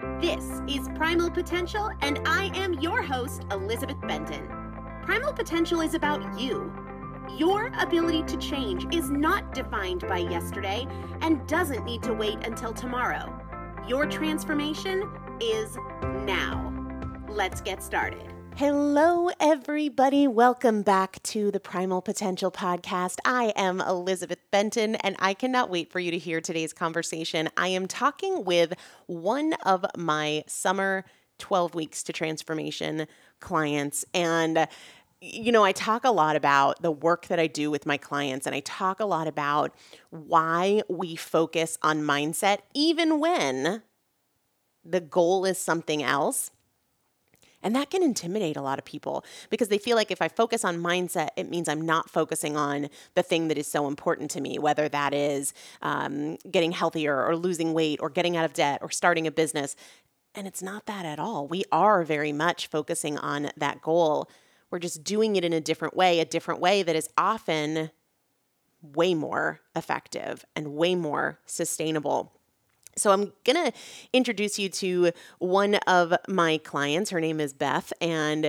This is Primal Potential, and I am your host, Elizabeth Benton. Primal Potential is about you. Your ability to change is not defined by yesterday and doesn't need to wait until tomorrow. Your transformation is now. Let's get started. Hello, everybody. Welcome back to the Primal Potential Podcast. I am Elizabeth Benton, and I cannot wait for you to hear today's conversation. I am talking with one of my summer 12 weeks to transformation clients, and I talk a lot about the work that I do with my clients, and I talk a lot about why we focus on mindset even when the goal is something else. And that can intimidate a lot of people because they feel like if I focus on mindset, it means I'm not focusing on the thing that is so important to me, whether that is getting healthier or losing weight or getting out of debt or starting a business. And it's not that at all. We are very much focusing on that goal. We're just doing it in a different way that is often way more effective and way more sustainable. So I'm going to introduce you to one of my clients. Her name is Beth, and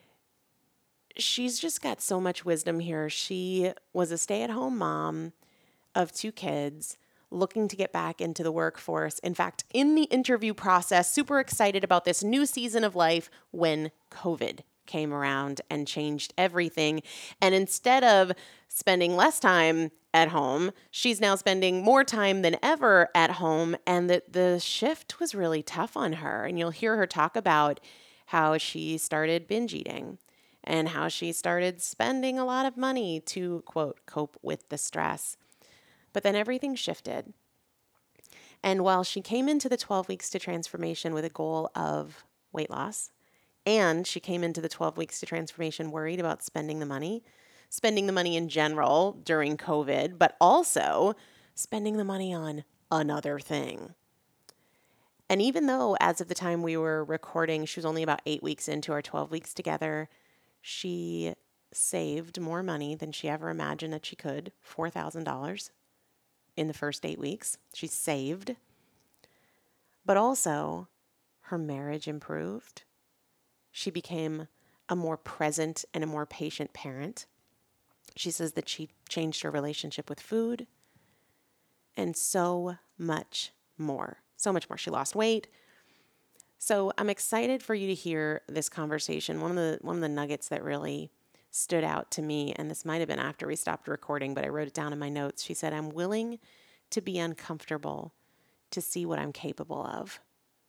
she's just got so much wisdom here. She was a stay-at-home mom of 2 kids, looking to get back into the workforce. In fact, in the interview process, super excited about this new season of life when COVID came around and changed everything. And instead of spending less time at home, she's now spending more time than ever at home. And the shift was really tough on her. And you'll hear her talk about how she started binge eating and how she started spending a lot of money to, quote, cope with the stress. But then everything shifted. And while she came into the 12 weeks to transformation with a goal of weight loss, and she came into the 12 weeks to transformation worried about spending the money in general during COVID, but also spending the money on another thing. And even though as of the time we were recording, she was only about 8 weeks into our 12 weeks together, she saved more money than she ever imagined that she could, $4,000 in the first 8 weeks. She saved. But also, her marriage improved. She became a more present and a more patient parent. She says that she changed her relationship with food and so much more. So much more. She lost weight. So I'm excited for you to hear this conversation. One of the nuggets that really stood out to me, and this might have been after we stopped recording, but I wrote it down in my notes. She said, "I'm willing to be uncomfortable to see what I'm capable of."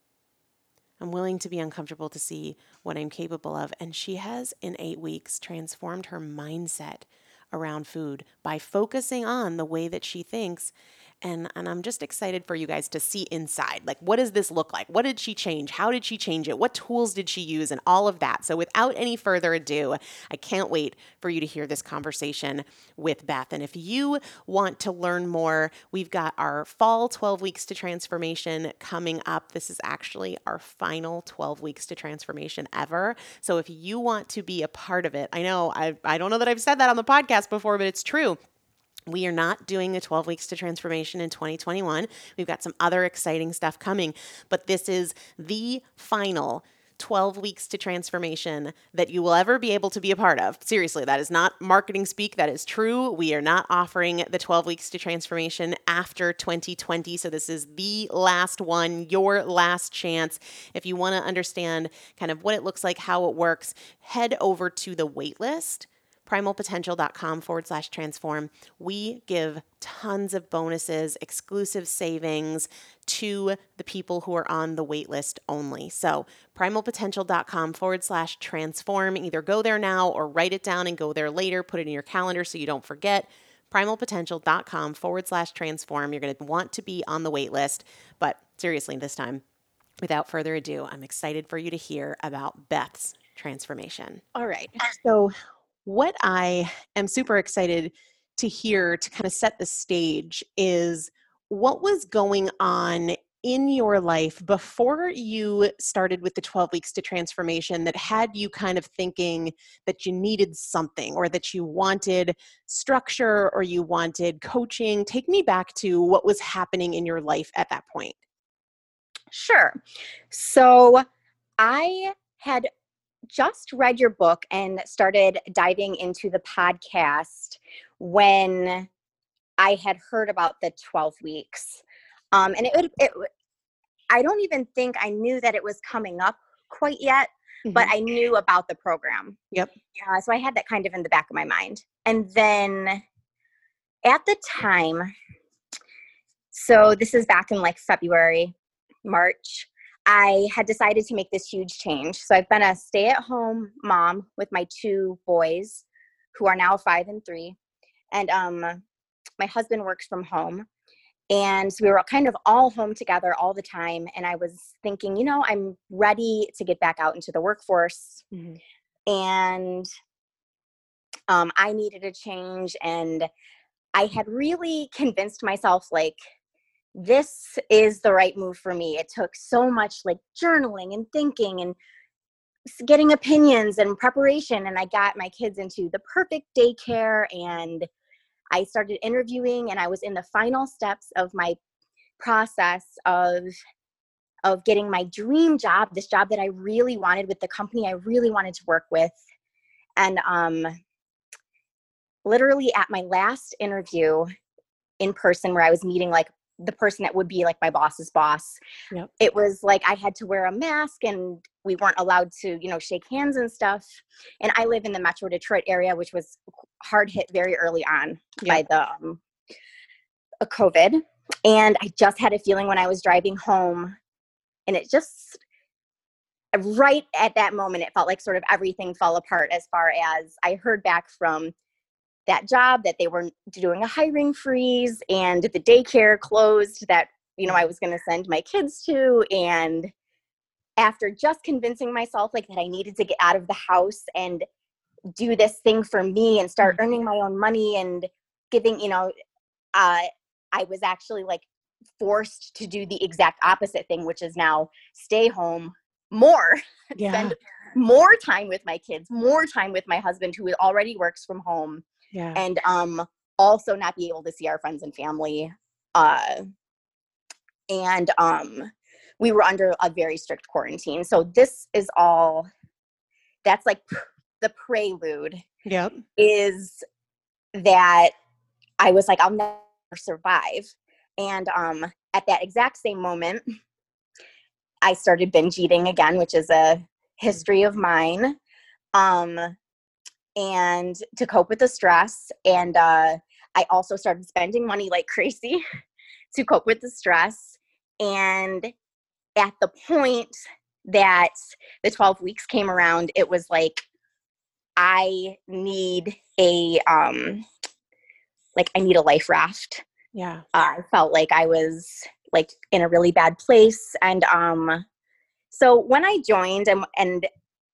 I'm willing to be uncomfortable to see what I'm capable of. And she has, in 8 weeks, transformed her mindset around food by focusing on the way that she thinks. And I'm just excited for you guys to see inside. Like, what does this look like? What did she change? How did she change it? What tools did she use? And all of that. So without any further ado, I can't wait for you to hear this conversation with Beth. And if you want to learn more, we've got our fall 12 weeks to transformation coming up. This is actually our final 12 weeks to transformation ever. So if you want to be a part of it, I know I don't know that I've said that on the podcast before, but it's true. We are not doing the 12 weeks to transformation in 2021. We've got some other exciting stuff coming, but this is the final 12 weeks to transformation that you will ever be able to be a part of. Seriously, that is not marketing speak. That is true. We are not offering the 12 weeks to transformation after 2020. So this is the last one, your last chance. If you want to understand kind of what it looks like, how it works, head over to the waitlist, primalpotential.com/transform. We give tons of bonuses, exclusive savings to the people who are on the wait list only. So primalpotential.com/transform. Either go there now or write it down and go there later. Put it in your calendar so you don't forget. primalpotential.com/transform. You're going to want to be on the wait list. But seriously, this time, without further ado, I'm excited for you to hear about Beth's transformation. All right. So what I am super excited to hear to kind of set the stage is what was going on in your life before you started with the 12 weeks to transformation that had you kind of thinking that you needed something or that you wanted structure or you wanted coaching? Take me back to what was happening in your life at that point. Sure. So I had just read your book and started diving into the podcast when I had heard about the 12 weeks. And I don't even think I knew that it was coming up quite yet, but I knew about the program. Yep. So I had that kind of in the back of my mind. And then at the time, so this is back in like February, March, I had decided to make this huge change. So I've been a stay-at-home mom with my two boys who are now 5 and 3. And my husband works from home. And so we were kind of all home together all the time. And I was thinking, I'm ready to get back out into the workforce. And I needed a change. And I had really convinced myself, like, this is the right move for me. It took so much like journaling and thinking and getting opinions and preparation. And I got my kids into the perfect daycare, and I started interviewing, and I was in the final steps of my process of getting my dream job, this job that I really wanted with the company I really wanted to work with. And literally at my last interview in person, where I was meeting like the person that would be like my boss's boss, it was like I had to wear a mask, and we weren't allowed to, shake hands and stuff. And I live in the Metro Detroit area, which was hard hit very early on by the COVID. And I just had a feeling when I was driving home, and it just, right at that moment, it felt like sort of everything fell apart as far as I heard back from that job that they were doing a hiring freeze, and the daycare closed that, I was going to send my kids to. And after just convincing myself like that I needed to get out of the house and do this thing for me and start earning my own money and giving, I was actually like forced to do the exact opposite thing, which is now stay home more, spend more time with my kids, more time with my husband, who already works from home. And also not be able to see our friends and family. And we were under a very strict quarantine. So this is all, that's like the prelude. Is that I was like, I'll never survive. And at that exact same moment, I started binge eating again, which is a history of mine. And to cope with the stress. And I also started spending money like crazy to cope with the stress. And at the point that the 12 weeks came around, it was like, I need a life raft. I felt like I was like in a really bad place. And so when I joined and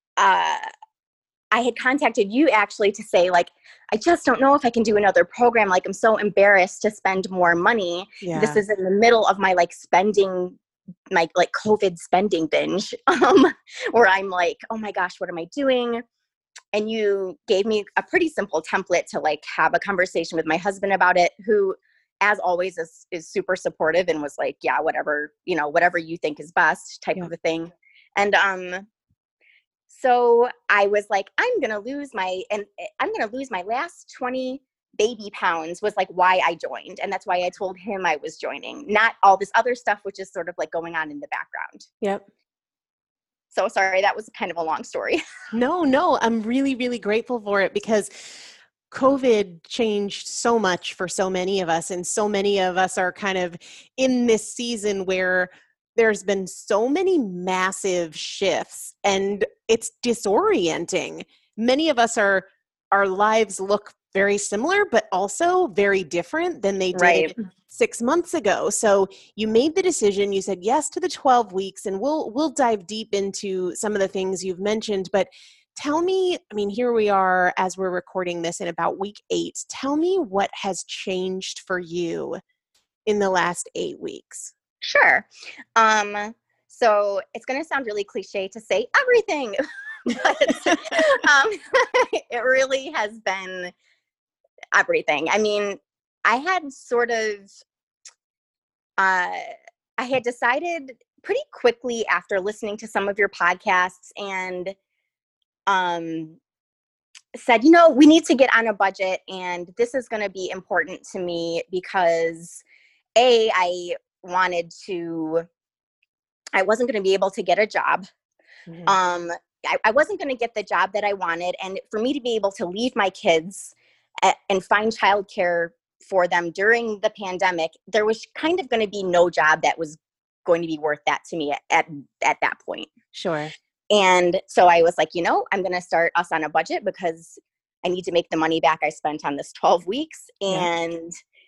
I had contacted you actually to say, like, I just don't know if I can do another program. Like, I'm so embarrassed to spend more money. This is in the middle of my spending, my COVID spending binge, where I'm like, oh my gosh, what am I doing? And you gave me a pretty simple template to have a conversation with my husband about it, who, as always, is super supportive and was like, yeah, whatever you think is best type of a thing. And so I was like, I'm going to lose my last 20 baby pounds, was like why I joined. And that's why I told him I was joining, not all this other stuff, which is sort of like going on in the background. So sorry, that was kind of a long story. No, I'm really, really grateful for it, because COVID changed so much for so many of us. And so many of us are kind of in this season where there's been so many massive shifts, and it's disorienting. Many of us our lives look very similar, but also very different than they did 6 months ago. So you made the decision, you said yes to the 12 weeks, and we'll dive deep into some of the things you've mentioned, but tell me, here we are as we're recording this in about week 8. Tell me what has changed for you in the last 8 weeks. Sure. So it's going to sound really cliche to say everything, but it really has been everything. I had sort of, I had decided pretty quickly after listening to some of your podcasts and said, we need to get on a budget, and this is going to be important to me because I wasn't going to be able to get a job. Mm-hmm. I wasn't going to get the job that I wanted. And for me to be able to leave my kids and find childcare for them during the pandemic, there was kind of going to be no job that was going to be worth that to me at that point. Sure. And so I was like, I'm going to start us on a budget because I need to make the money back I spent on this 12 weeks and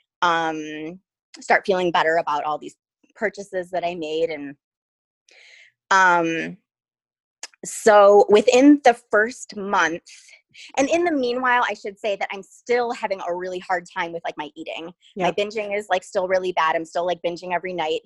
start feeling better about all these purchases that I made. And so within the first month, and in the meanwhile, I should say that I'm still having a really hard time with like my eating. My binging is like still really bad. I'm still like binging every night.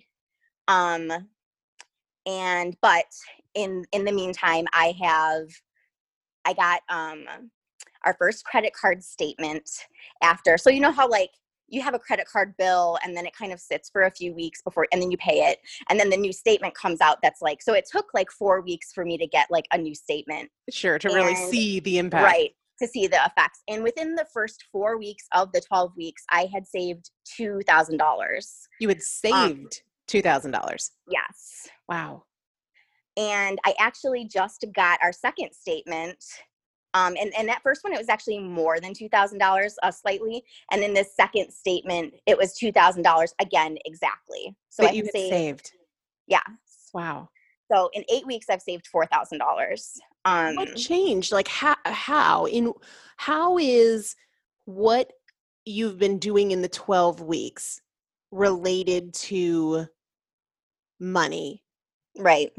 But in the meantime, I got our first credit card statement after. So you know how like you have a credit card bill and then it kind of sits for a few weeks before, and then you pay it. And then the new statement comes out. That's like, so it took like 4 weeks for me to get like a new statement. Sure. To really see the impact. Right. To see the effects. And within the first 4 weeks of the 12 weeks, I had saved $2,000. You had saved $2,000. Yes. Wow. And I actually just got our second statement. And that first one, it was actually more than $2,000, slightly. And then this second statement, it was $2,000 again, exactly. So that you had saved. Yeah. Wow. So in 8 weeks, I've saved $4,000. What changed? Like how is what you've been doing in the 12 weeks related to money? Right.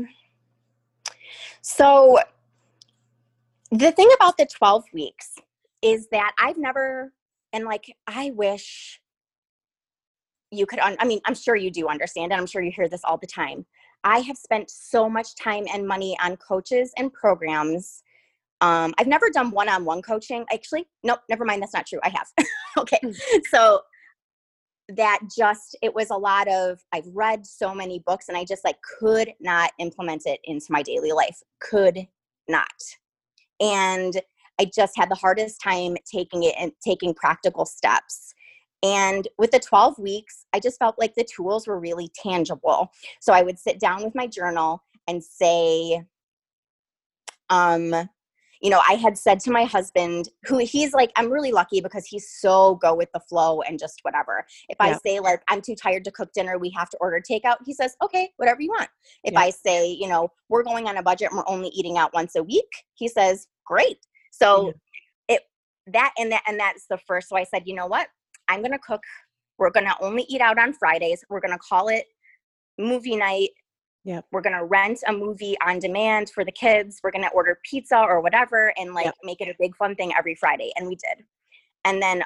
So the thing about the 12 weeks is that I've never, and like, I wish you could, I'm sure you do understand, and I'm sure you hear this all the time. I have spent so much time and money on coaches and programs. I've never done one-on-one coaching. Actually, nope, never mind. That's not true. I have. Okay. So it was a lot of, I've read so many books and I just like could not implement it into my daily life. Could not. And I just had the hardest time taking it and taking practical steps. And with the 12 weeks, I just felt like the tools were really tangible. So I would sit down with my journal and say, I had said to my husband, who he's like, I'm really lucky because he's so go with the flow and just whatever. If I say like, I'm too tired to cook dinner, we have to order takeout, he says, okay, whatever you want. If I say, we're going on a budget and we're only eating out once a week, he says, great. So that's the first. So I said, you know what? I'm going to cook. We're going to only eat out on Fridays. We're going to call it movie night. Yep. We're going to rent a movie on demand for the kids. We're going to order pizza or whatever and make it a big fun thing every Friday. And we did. And then,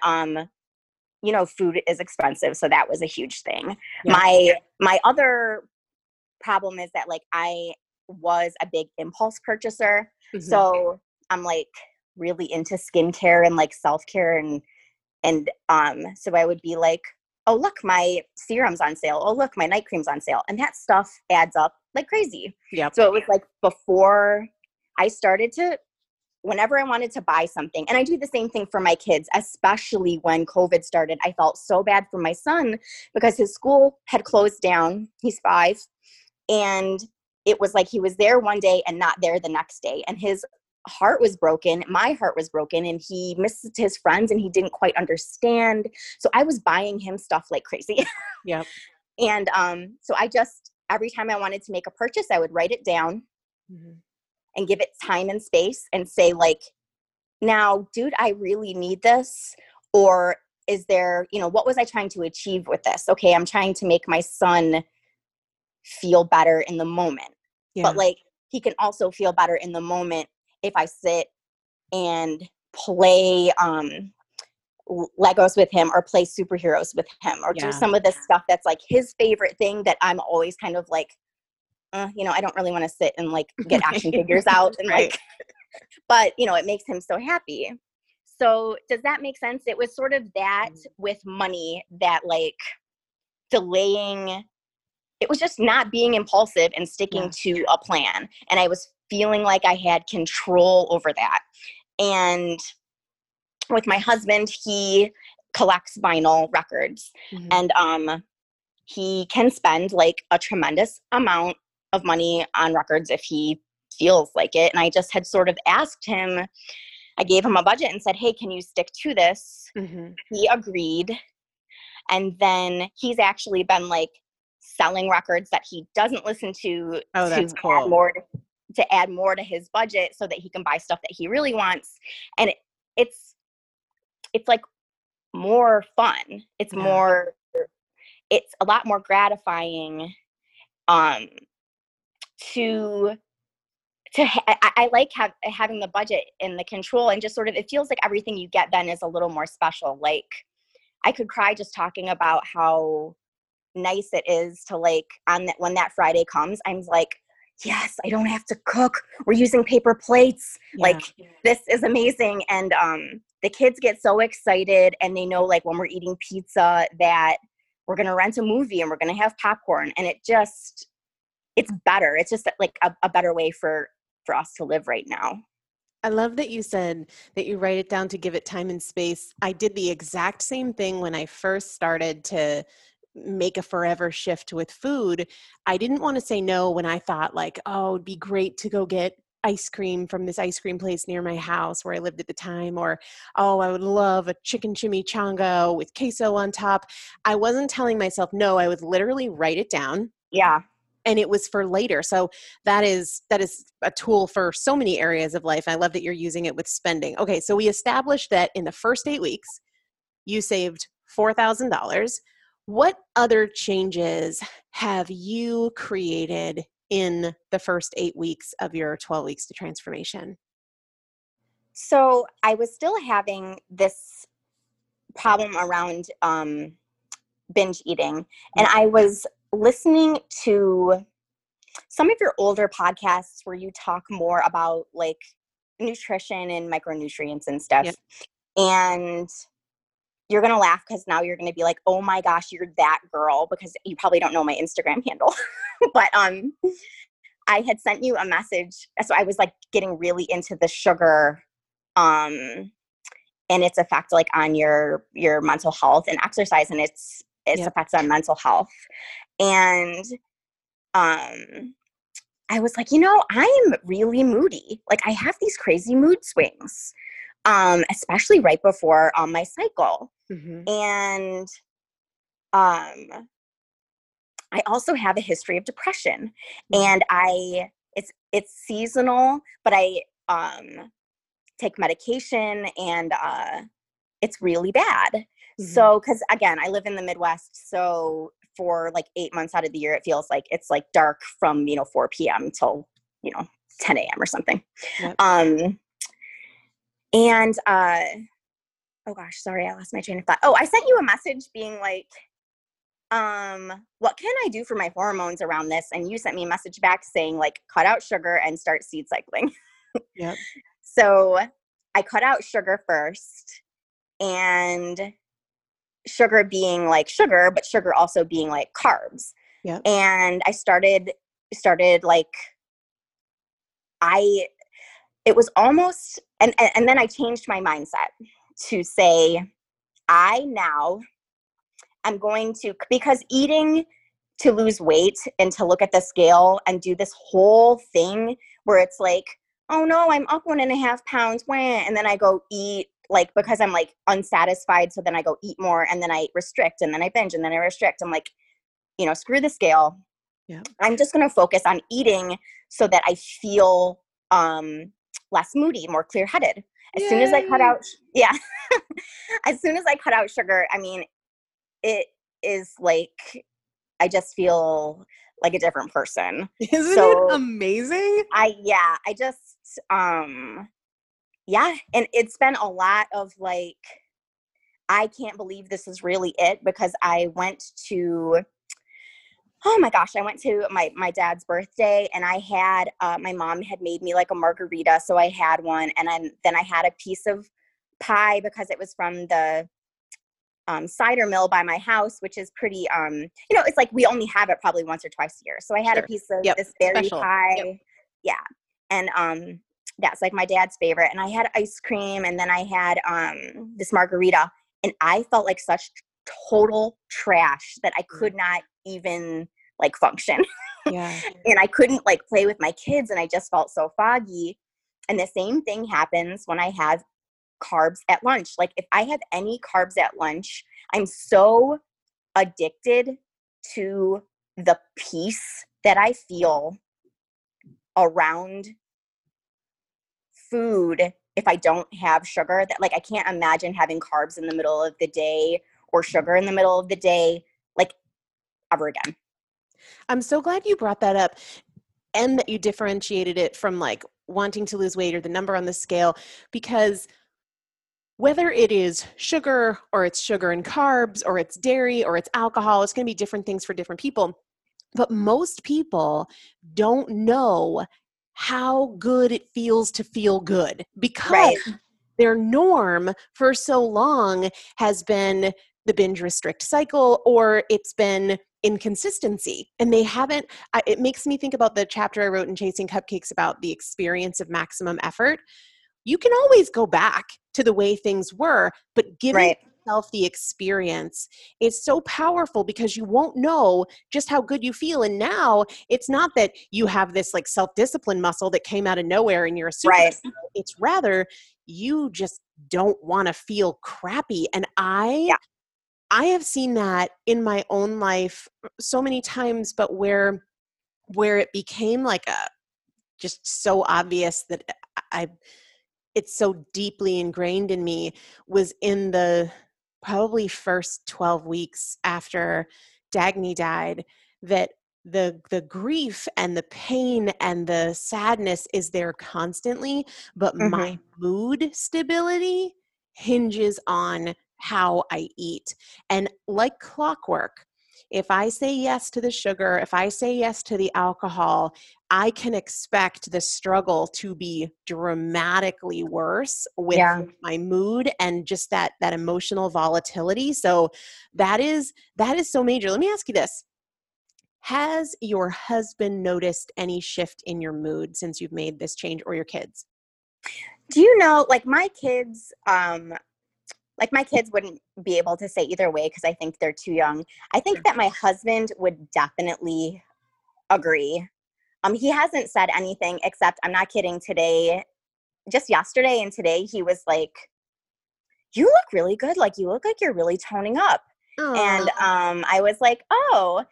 food is expensive. So that was a huge thing. Yep. My other problem is that like I was a big impulse purchaser. Mm-hmm. So I'm like really into skincare and like self-care and so I would be like, oh, look, my serum's on sale. Oh, look, my night cream's on sale. And that stuff adds up like crazy. Yeah. So it was like before I started to, whenever I wanted to buy something, and I do the same thing for my kids, especially when COVID started, I felt so bad for my son because his school had closed down. He's 5. And it was like he was there one day and not there the next day. And his heart was broken. My heart was broken, and he missed his friends and he didn't quite understand. So I was buying him stuff like crazy. Yep. And so I just, every time I wanted to make a purchase, I would write it down and give it time and space and say like, now, dude, I really need this. Or is there, what was I trying to achieve with this? Okay, I'm trying to make my son feel better in the moment. Yeah. But like, he can also feel better in the moment if I sit and play Legos with him or play superheroes with him or do some of this stuff that's like his favorite thing that I'm always kind of like, I don't really want to sit and like get action figures out and like, but it makes him so happy. So does that make sense? It was sort of that with money that like delaying, it was just not being impulsive and sticking to a plan. And I was feeling like I had control over that. And with my husband, he collects vinyl records, and he can spend like a tremendous amount of money on records if he feels like it. And I just had sort of asked him, I gave him a budget and said, hey, can you stick to this? He agreed. And then he's actually been like selling records that he doesn't listen to that's cool. add more to his budget so that he can buy stuff that he really wants. And it's like more fun. It's a lot more gratifying I like having the budget and the control, and just sort of, it feels like everything you get then is a little more special. Like I could cry just talking about how nice it is to like when that Friday comes, I'm like, yes, I don't have to cook. We're using paper plates. Like this is amazing. And the kids get so excited, and they know like when we're eating pizza that we're going to rent a movie and we're going to have popcorn, and it's better. It's just like a better way for us to live right now. I love that you said that you write it down to give it time and space. I did the exact same thing when I first started to make a forever shift with food. I didn't want to say no when I thought like, oh, it'd be great to go get ice cream from this ice cream place near my house where I lived at the time, or, oh, I would love a chicken chimichanga with queso on top. I wasn't telling myself no. I would literally write it down. Yeah. And it was for later. So that is a tool for so many areas of life. I love that you're using it with spending. Okay, so we established that in the first 8 weeks, you saved $4,000. What other changes have you created in the first 8 weeks of your 12 weeks to transformation? So I was still having this problem around binge eating, and I was listening to some of your older podcasts where you talk more about like nutrition and micronutrients and stuff. Yep. And you're going to laugh because now you're going to be like, oh my gosh, you're that girl, because you probably don't know my Instagram handle. But I had sent you a message. So I was like getting really into the sugar and its effect like on your mental health and exercise, and its effects on mental health. And I was like, I'm really moody. Like I have these crazy mood swings, especially right before my cycle. And I also have a history of depression, and it's seasonal, but I take medication, and it's really bad. So, because again, I live in the Midwest, so for like 8 months out of the year, it feels like it's like dark from 4 p.m. till 10 a.m. or something. Yep. And oh gosh, sorry, I lost my train of thought. Oh, I sent you a message being like, what can I do for my hormones around this? And you sent me a message back saying like, cut out sugar and start seed cycling. Yep. So I cut out sugar first, and sugar being like sugar, but sugar also being like carbs. Yeah. And I started like, it was almost, and then I changed my mindset to say, I now am going to, because eating to lose weight and to look at the scale and do this whole thing where it's like, oh no, I'm up 1.5 pounds, and then I go eat, like, because I'm like unsatisfied. So then I go eat more, and then I restrict, and then I binge, and then I restrict. I'm like, screw the scale. Yeah. I'm just going to focus on eating so that I feel less moody, more clear-headed. As soon as I cut out, as soon as I cut out sugar, I mean, it is like, I just feel like a different person. Isn't it amazing? And it's been a lot of like, I can't believe this is really it, because I went to, oh my gosh, I went to my dad's birthday, and I had, my mom had made me like a margarita. So I had one, and then I had a piece of pie because it was from the cider mill by my house, which is pretty, it's like we only have it probably once or twice a year. So I had a piece of this berry Special. pie. Yep. Yeah. And that's like my dad's favorite. And I had ice cream, and then I had this margarita, and I felt like such total trash that I could not even like function. Yeah. And I couldn't like play with my kids, and I just felt so foggy. And the same thing happens when I have carbs at lunch. Like if I have any carbs at lunch, I'm so addicted to the peace that I feel around food if I don't have sugar, that like I can't imagine having carbs in the middle of the day or sugar in the middle of the day like ever again. I'm so glad you brought that up, and that you differentiated it from like wanting to lose weight or the number on the scale, because whether it is sugar or it's sugar and carbs or it's dairy or it's alcohol, it's going to be different things for different people. But most people don't know how good it feels to feel good, because their norm for so long has been the binge restrict cycle, or it's been inconsistency. And they haven't, it makes me think about the chapter I wrote in Chasing Cupcakes about the experience of maximum effort. You can always go back to the way things were, but giving yourself the experience is so powerful, because you won't know just how good you feel. And now it's not that you have this like self-discipline muscle that came out of nowhere and you're a superhero. It's rather you just don't want to feel crappy. And I have seen that in my own life so many times, but where it became like just so obvious that it's so deeply ingrained in me was in the probably first 12 weeks after Dagny died, that the grief and the pain and the sadness is there constantly, but my mood stability hinges on how I eat. And like clockwork, if I say yes to the sugar, if I say yes to the alcohol, I can expect the struggle to be dramatically worse with my mood and just that emotional volatility. So that is so major. Let me ask you this. Has your husband noticed any shift in your mood since you've made this change, or your kids? Do you know, like my kids, wouldn't be able to say either way because I think they're too young. I think that my husband would definitely agree. He hasn't said anything except, I'm not kidding, today, just yesterday and today, he was like, you look really good. Like, you look like you're really toning up. Aww. And I was like, oh,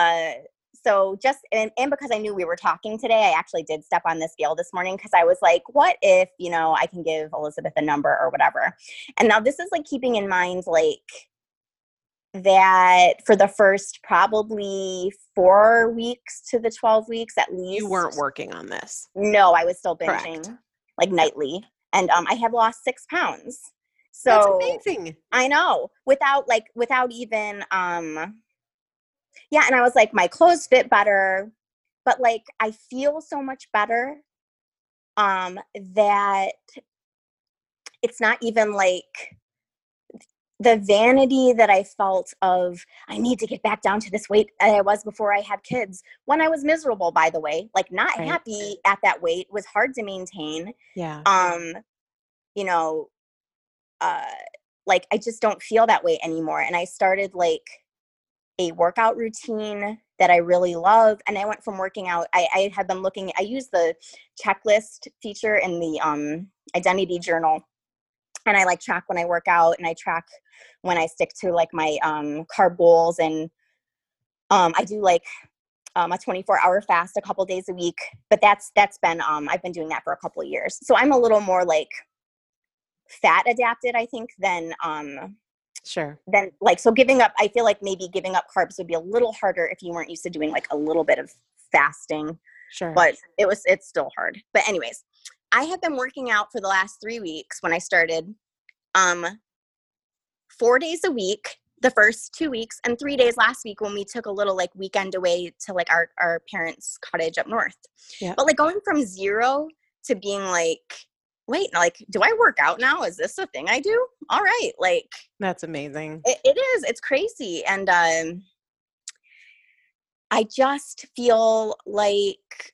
so just, and because I knew we were talking today, I actually did step on the scale this morning because I was like, what if, I can give Elizabeth a number or whatever. And now this is like keeping in mind, like, that for the first probably 4 weeks to the 12 weeks at least. You weren't working on this. No, I was still binging like nightly. And I have lost 6 pounds. So that's amazing. I know, without even, and I was like, my clothes fit better, but like, I feel so much better, that it's not even like the vanity that I felt of, I need to get back down to this weight that I was before I had kids, when I was miserable, by the way, like not happy at that weight, was hard to maintain. Yeah. Like I just don't feel that way anymore. And I started like a workout routine that I really love. And I went from working out, I have been looking, I use the checklist feature in the Identity Journal. And I like track when I work out, and I track when I stick to like my carb goals. And I do like a 24-hour fast a couple days a week. But that's been, I've been doing that for a couple of years. So I'm a little more like fat adapted, I think, than Then like, so giving up, I feel like maybe giving up carbs would be a little harder if you weren't used to doing like a little bit of fasting. Sure. But it's still hard. But anyways, I have been working out for the last 3 weeks when I started, 4 days a week, the first 2 weeks, and 3 days last week when we took a little like weekend away to like our parents' cottage up north. Yeah. But like going from 0 to being like wait, like, do I work out now? Is this a thing I do? All right. Like, That's amazing. it is. It's crazy. And I just feel like,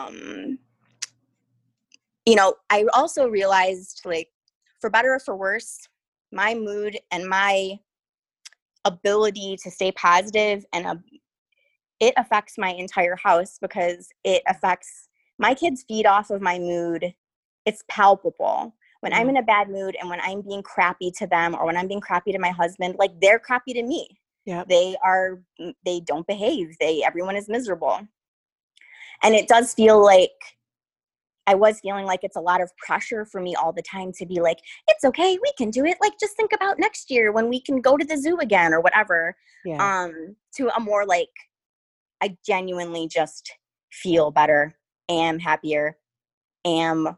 I also realized, like, for better or for worse, my mood and my ability to stay positive and it affects my entire house because it affects my kids feed off of my mood. It's palpable. When I'm in a bad mood and when I'm being crappy to them or when I'm being crappy to my husband, like they're crappy to me. Yeah. They don't behave. Everyone is miserable. And it does feel like I was feeling like it's a lot of pressure for me all the time to be like, it's okay, we can do it. Like, just think about next year when we can go to the zoo again or whatever. Yeah. To a more like, I genuinely just feel better, am happier, am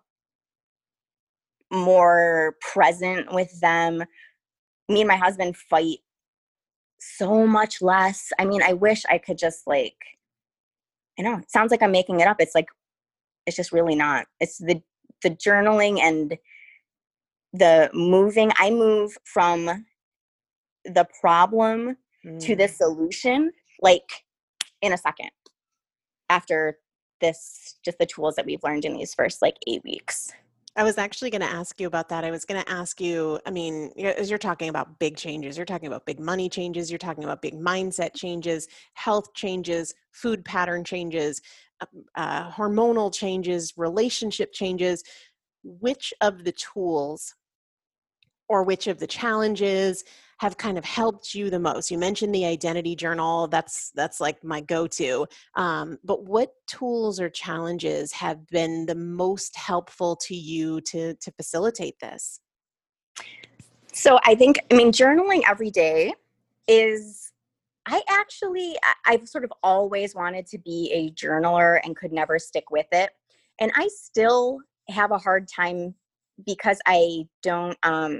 more present with them. Me and my husband fight so much less. I mean, I wish I could just like, I know it sounds like I'm making it up. It's like, it's just really not. It's the journaling and the moving. I move from the problem to the solution, like in a second after this, just the tools that we've learned in these first like 8 weeks. I was actually going to ask you about that. I was going to ask you, I mean, as you're talking about big changes, you're talking about big money changes, you're talking about big mindset changes, health changes, food pattern changes, hormonal changes, relationship changes. Which of the tools or which of the challenges have kind of helped you the most? You mentioned the identity journal. That's like my go-to. But what tools or challenges have been the most helpful to you to facilitate this? So I think, journaling every day is, I've sort of always wanted to be a journaler and could never stick with it. And I still have a hard time because I don't,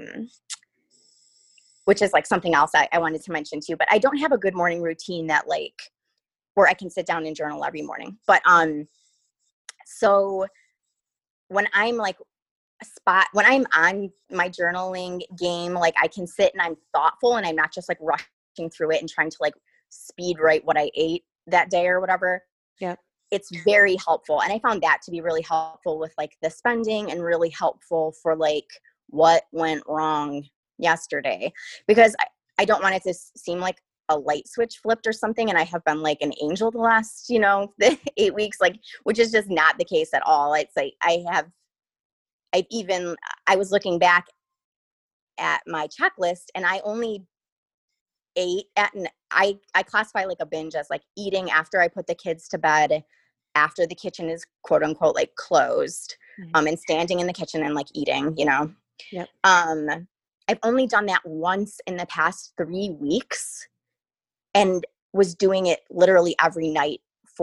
which is like something else I wanted to mention too, but I don't have a good morning routine that like, where I can sit down and journal every morning. But, so when I'm like when I'm on my journaling game, like I can sit and I'm thoughtful and I'm not just like rushing through it and trying to like speed write what I ate that day or whatever. Yeah. It's very helpful. And I found that to be really helpful with like the spending and really helpful for like what went wrong yesterday, because I don't want it to seem like a light switch flipped or something. And I have been like an angel the last, the 8 weeks, like, which is just not the case at all. It's like, I was looking back at my checklist and I only ate I classify like a binge as like eating after I put the kids to bed, after the kitchen is quote unquote like closed, and standing in the kitchen and like eating, Yep. I've only done that once in the past 3 weeks and was doing it literally every night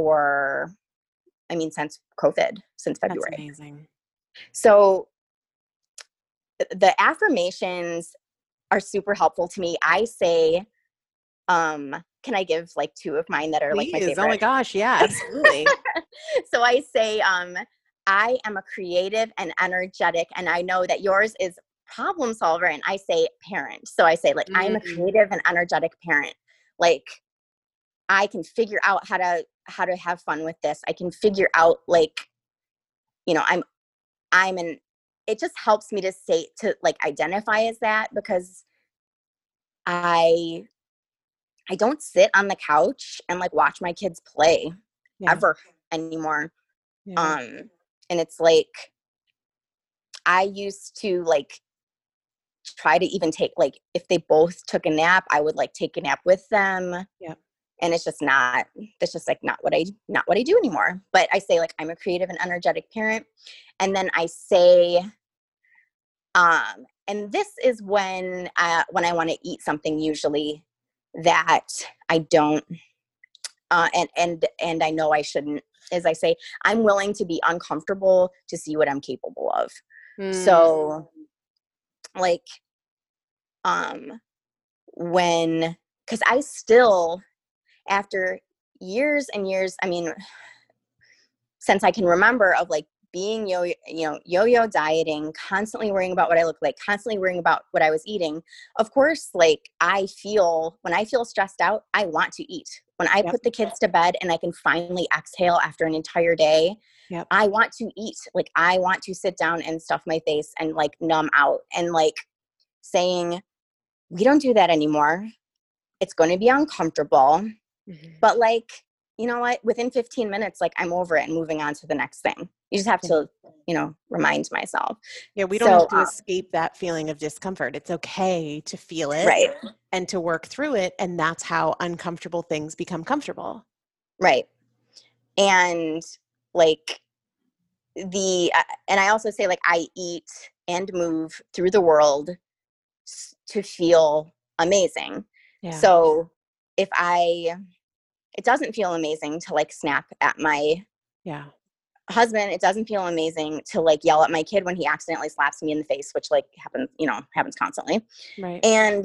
since COVID, since February. That's amazing. So the affirmations are super helpful to me. I say, can I give like 2 of mine that are like my favorite? Oh my gosh. Yeah, absolutely. So I say, I am a creative and energetic, and I know that yours is problem solver. And I say parent. So I say like, I'm a creative and energetic parent. Like I can figure out how to have fun with this. I can figure out like, it just helps me to like identify as that, because I don't sit on the couch and like watch my kids play ever anymore. Yeah. And it's like, I used to like try to even take, like, if they both took a nap, I would like take a nap with them. Yeah. And it's just not what I do anymore. But I say like, I'm a creative and energetic parent. And then I say, and this is when I want to eat something usually that I don't, and I know I shouldn't, is I say, I'm willing to be uncomfortable to see what I'm capable of. So like, cause I still, after years and years, since I can remember, of like being yo-yo dieting, constantly worrying about what I look like, constantly worrying about what I was eating. Of course, like when I feel stressed out, I want to eat. When I put the kids to bed and I can finally exhale after an entire day, I want to eat. Like I want to sit down and stuff my face and like numb out, and like saying, we don't do that anymore. It's going to be uncomfortable, but like, you know what, within 15 minutes, like I'm over it and moving on to the next thing. You just have to, remind myself. Yeah, we don't have to escape that feeling of discomfort. It's okay to feel it, right, and to work through it. And that's how uncomfortable things become comfortable. Right. And like and I also say, like, I eat and move through the world to feel amazing. Yeah. So if it doesn't feel amazing to like snap at my husband, it doesn't feel amazing to like yell at my kid when he accidentally slaps me in the face, which like happens constantly. Right. And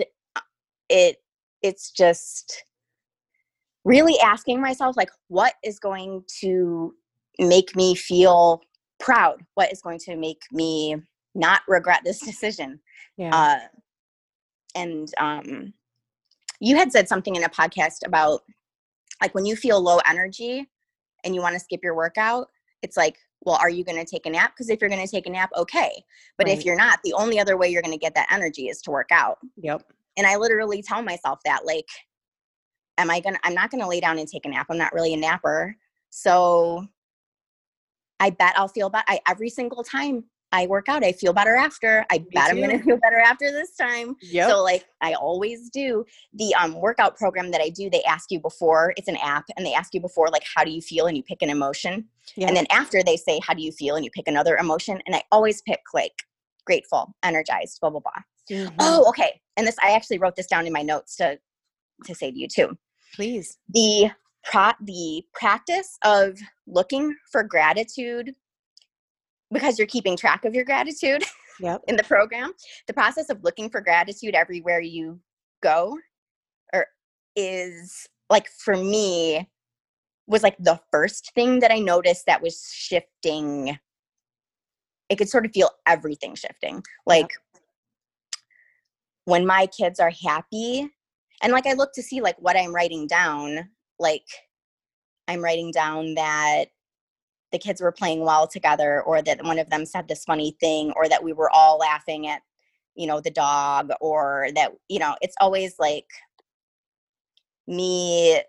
it's just really asking myself, like, what is going to make me feel proud? What is going to make me not regret this decision? Yeah. And you had said something in a podcast about like when you feel low energy and you want to skip your workout, it's like, well, are you going to take a nap? Because if you're going to take a nap, okay. But if you're not, the only other way you're going to get that energy is to work out. Yep. And I literally tell myself that, like, I'm not going to lay down and take a nap. I'm not really a napper. So I bet I'll feel better. Every single time I work out, I feel better after. I bet I'm going to feel better after this time. Yep. So like I always do. The workout program that I do, they ask you before, it's an app, and they ask you before, like, how do you feel? And you pick an emotion. Yep. And then after they say, how do you feel? And you pick another emotion. And I always pick like grateful, energized, blah, blah, blah. Mm-hmm. Oh, okay. And I actually wrote this down in my notes to say to you too. Please. The practice of looking for gratitude, because you're keeping track of your gratitude in the program, the process of looking for gratitude everywhere you go is like, for me, was like the first thing that I noticed that was shifting. It could sort of feel everything shifting. Like when my kids are happy, and like I look to see like what I'm writing down, like I'm writing down that the kids were playing well together, or that one of them said this funny thing, or that we were all laughing at, the dog, or that, it's always like me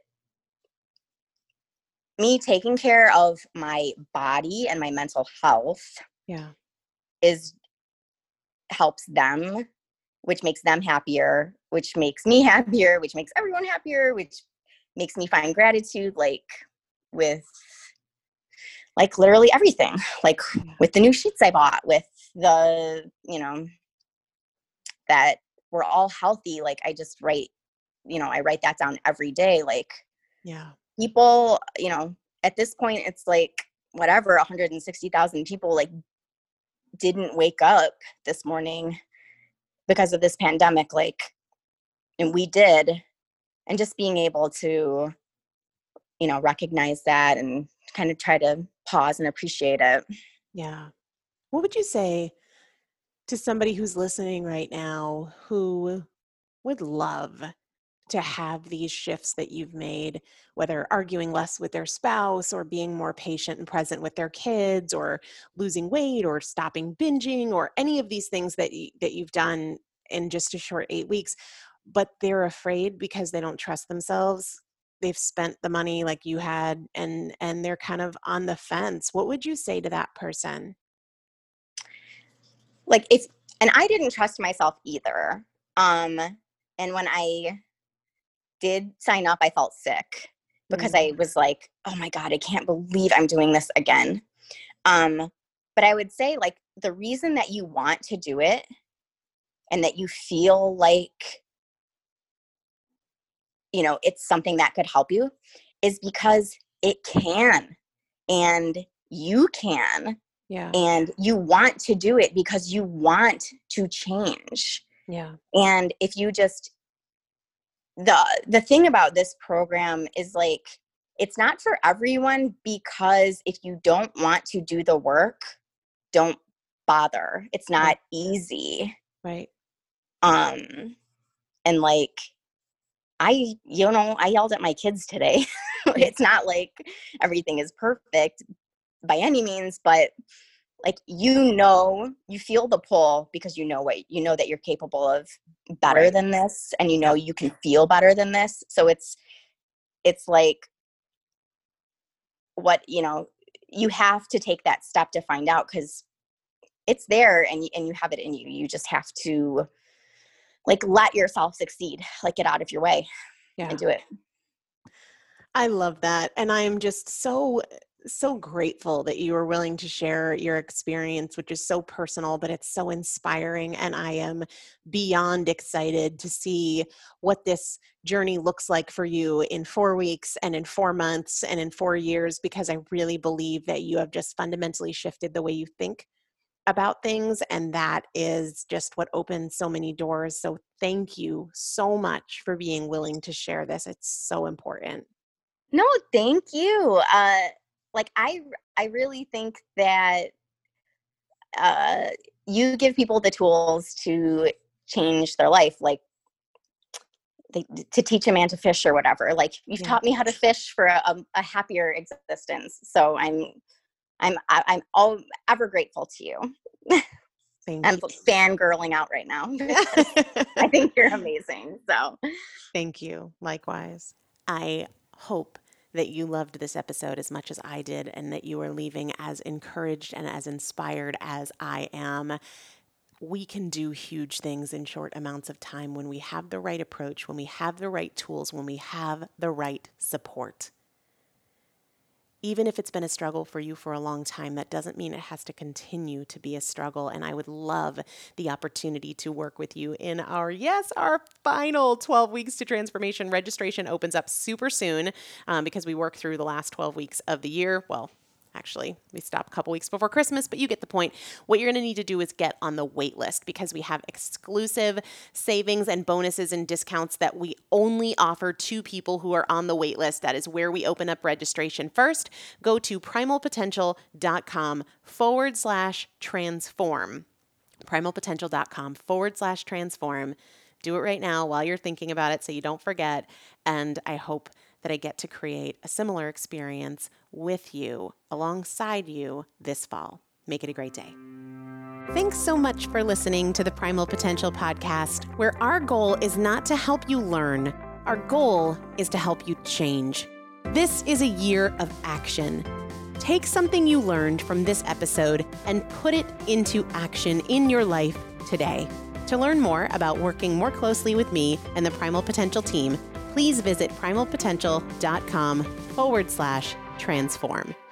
taking care of my body and my mental health helps them, which makes them happier, which makes me happier, which makes everyone happier, which makes me find gratitude, like with like literally everything, like with the new sheets I bought, with the, that we're all healthy. Like I just write, I write that down every day. Like people, at this point it's like whatever, 160,000 people like didn't wake up this morning because of this pandemic. Like, and we did. And just being able to, recognize that and kind of try to pause and appreciate it. Yeah. What would you say to somebody who's listening right now who would love to have these shifts that you've made, whether arguing less with their spouse, or being more patient and present with their kids, or losing weight, or stopping binging, or any of these things that you've done in just a short 8 weeks, but they're afraid because they don't trust themselves? They've spent the money like you had, and they're kind of on the fence. What would you say to that person? Like and I didn't trust myself either. And when I did sign up, I felt sick because I was like, oh my God, I can't believe I'm doing this again. But I would say, like, the reason that you want to do it and that you feel like, it's something that could help you is because it can, and you can. Yeah. And you want to do it because you want to change. Yeah. And if you just, the thing about this program is like, it's not for everyone, because if you don't want to do the work, don't bother. It's not easy. Right. And like, I yelled at my kids today. It's not like everything is perfect by any means, but like, you feel the pull because you know that you're capable of better than this, and you can feel better than this. So it's like, what, you have to take that step to find out, because it's there, and you have it in you. You just have to like let yourself succeed, like get out of your way and do it. I love that. And I'm just so grateful that you were willing to share your experience, which is so personal, but it's so inspiring. And I am beyond excited to see what this journey looks like for you in 4 weeks and in 4 months and in 4 years, because I really believe that you have just fundamentally shifted the way you think about things. And that is just what opens so many doors. So thank you so much for being willing to share this. It's so important. No, thank you. Like, I really think that you give people the tools to change their life, like to teach a man to fish or whatever. Like, you've taught me how to fish for a happier existence. So I'm all ever grateful to you. I'm fangirling out right now. I think you're amazing. So thank you. Likewise. I hope that you loved this episode as much as I did, and that you are leaving as encouraged and as inspired as I am. We can do huge things in short amounts of time when we have the right approach, when we have the right tools, when we have the right support. Even if it's been a struggle for you for a long time, that doesn't mean it has to continue to be a struggle. And I would love the opportunity to work with you in our final 12 Weeks to Transformation. Registration opens up super soon because we work through the last 12 weeks of the year. Well, actually, we stopped a couple weeks before Christmas, but you get the point. What you're going to need to do is get on the wait list, because we have exclusive savings and bonuses and discounts that we only offer to people who are on the wait list. That is where we open up registration first. Go to primalpotential.com/transform. primalpotential.com/transform. Do it right now while you're thinking about it so you don't forget. And I hope that I get to create a similar experience with you, alongside you this fall. Make it a great day. Thanks so much for listening to the Primal Potential Podcast, where our goal is not to help you learn. Our goal is to help you change. This is a year of action. Take something you learned from this episode and put it into action in your life today. To learn more about working more closely with me and the Primal Potential team, please visit primalpotential.com/transform.